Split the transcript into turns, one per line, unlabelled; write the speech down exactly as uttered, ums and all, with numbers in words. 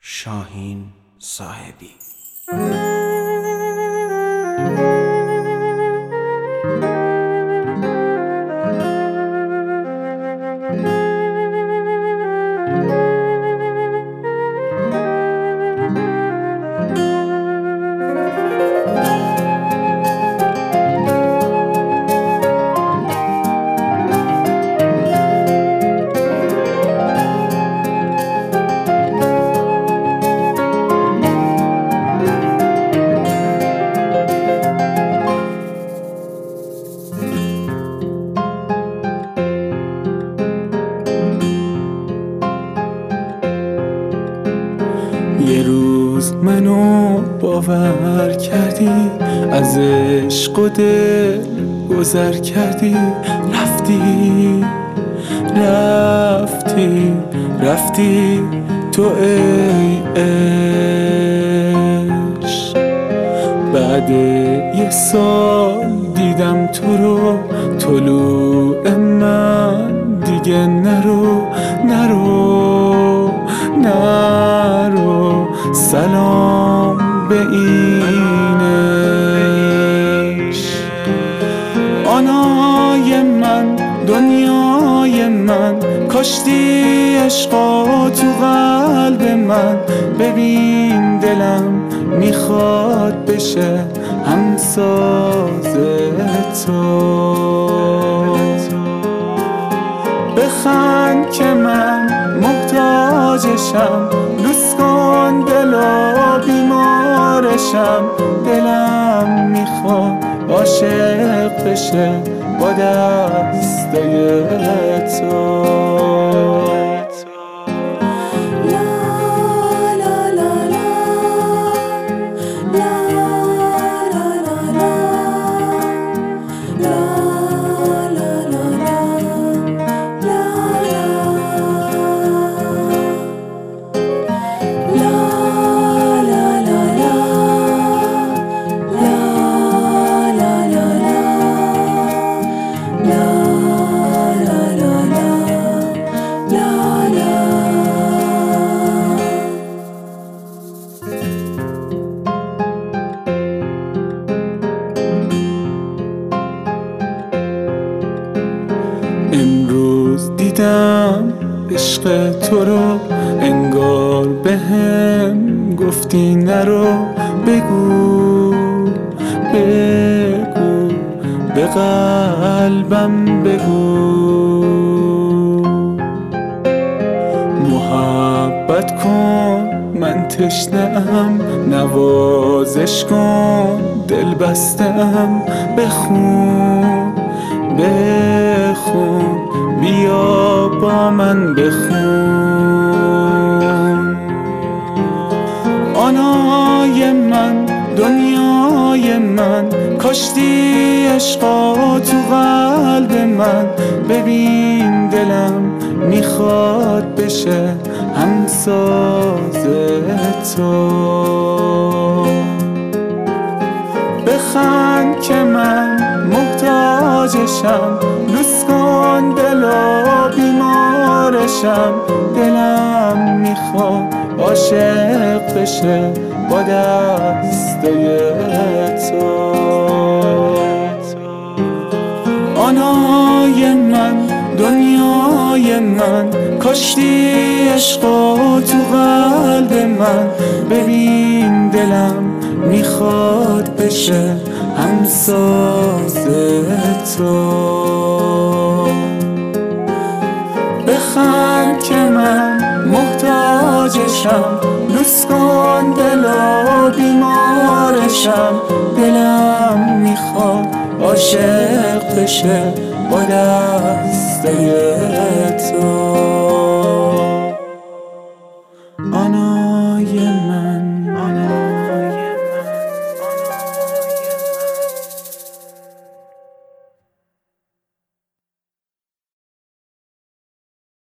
شاهین صاحبی.
یه روز منو باور کردی، از عشق و دل گذر کردی، رفتی رفتی رفتی تو ای عشق. بعد یه سال دیدم تو رو، طلوع من دیگه نرو نرو نرو، سلام به این عشق. آنای من دنیای من، کاشتی عشقا تو قلب من. ببین دلم میخواد بشه همساز تو. بخند که من محتاجشم، لوس کن دلا بیمارشم. دلم میخواد عاشق بشه با دسته تو. امروز دیدم عشق تو رو، انگار بهم گفتی نرو. بگو بگو به قلبم بگو، محبت کن من تشنه‌ام، نوازش کن دل بسته‌ام. بخون بخون بیا با من بخون. آنای من دنیای من، کاشتی عشقا تو قلب من. ببین دلم میخواد بشه همساز تو. بخند که من محتاجشم، لوس کن دلا بیمارشم. دلم میخواد عاشق بشه با دسته تو. آنای من دنیای من، کاشتی عشقا تو قلب من. ببین دلم میخواد بشه همساز تو. بخند که من محتاجشم، لوس کن دلا بیمارشم. دلم میخواد عاشق بشه با دسته تو.